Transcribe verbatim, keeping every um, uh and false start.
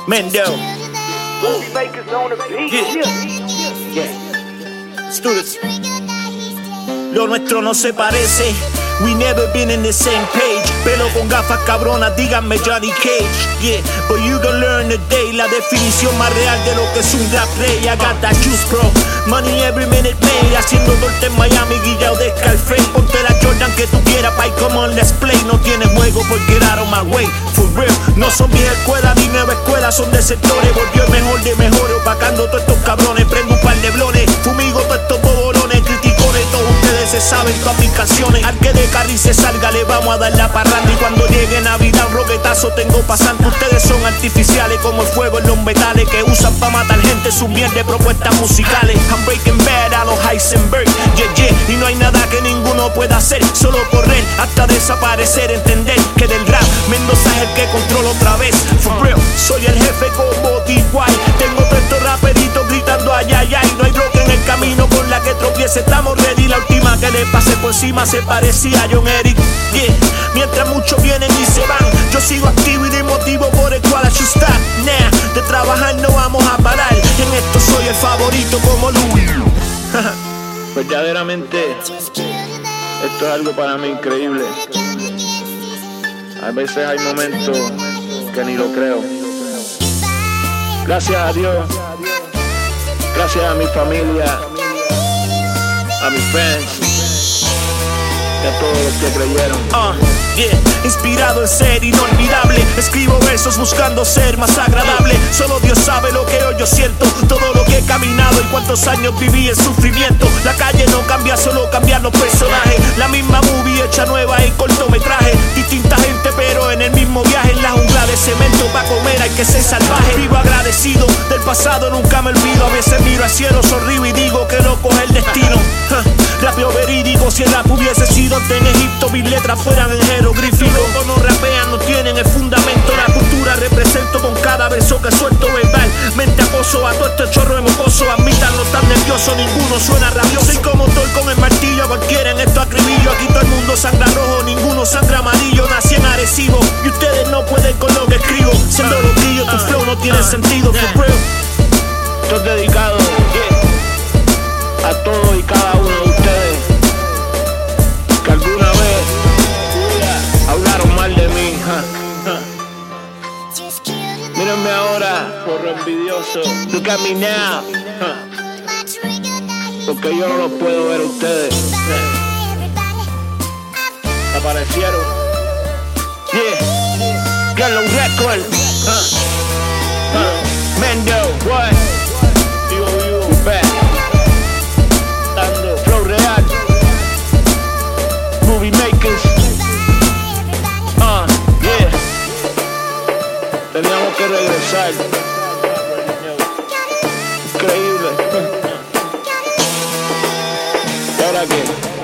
Mendo. Movie makers on the beat. Yeah. Yeah. Let's do this. Lo nuestro no se parece. We never been in the same page. Pelo con gafas cabronas, díganme Johnny Cage. Yeah, but you gon' learn today la definición más real de lo que es un rap play. I got that juice, bro. Money every minute made. Haciendo torte en Miami, guillao de Scarface. Ponte la Jordan que tú quieras, pay, come on, let's play. No tiene juego porque get out of my way. For real, no son vieja escuela ni nueva escuela, son de sectores. Volvió el mejor de mejores, opacando todos estos cabrones. Prendo un par de blones, fumigo todos estos bobolones. Criticones, todos ustedes se saben todas mis canciones. Al que de Carri se salga, le vamos a dar la parranda. Y cuando llegue Navidad, un roquetazo tengo pasante. Ustedes son artificiales como el fuego en los metales que usan pa' matar gente, su miel de propuestas musicales. I'm breaking bad a los Heisenberg, yeah, yeah. Y no hay nada que ninguno pueda hacer, solo correr hasta desaparecer. Entender que del rap, Mendoza es el que controla otra vez. For real, soy el jefe como D Y. Tengo todos estos raperitos gritando ay, ay, ay. No hay roca en el camino con la que tropiece. Estamos ready, la última que le pase por encima se parecía a John Eric, yeah. Mientras muchos vienen y se van, yo sigo activo y de motivo por el cual I should stop. Nah, de trabajar no vamos a parar. En esto soy el favorito como Louis. Verdaderamente, esto es algo para mí increíble. A veces hay momentos que ni lo creo. Gracias a Dios, gracias a mi familia, a mis fans, y a todos los que creyeron. Uh, yeah. Inspirado en ser inolvidable, escribo versos buscando ser más agradable. Solo Dios sabe lo que hoy yo siento, todo lo que he caminado y cuántos años viví en sufrimiento. La calle no cambia, solo cambian los personajes. La misma movie hecha nueva en cortometraje. Distinta gente pero en el mismo viaje. En la jungla de cemento pa' comer hay que ser salvaje. Vivo agradecido, del pasado nunca me olvido. A veces miro al cielo, sonrío y digo que loco es el destino. Rapeo verídico, si el rap hubiese sido en Egipto, mis letras fueran en jeroglífico. Los no rapean, no tienen el fundamento. La cultura represento con cada verso que suelto verbal. Mente acoso a todo este chorro de mocoso. Admítanlo, tan nervioso, ninguno suena rabioso. Soy como estoy con el martillo, cualquiera en esto acribillo. Aquí todo el mundo sangra rojo, ninguno sangra amarillo. Nací en Arecibo y ustedes no pueden con lo que escribo. Siendo loquillo, tu flow no tiene sentido, for real. Esto es dedicado, yeah, a todos y cada uno de ustedes que alguna vez hablaron mal de mí. huh, huh. Mírenme ahora, porro envidioso. Look at me now, huh. Porque yo no los puedo ver a ustedes. Aparecieron. Yeah, Yellow Record, huh. Huh. Mendo, what? You, you, back. Dando flow real. Movie makers. Uh, yeah. Teníamos que regresar. Increíble. ¿Y ahora qué?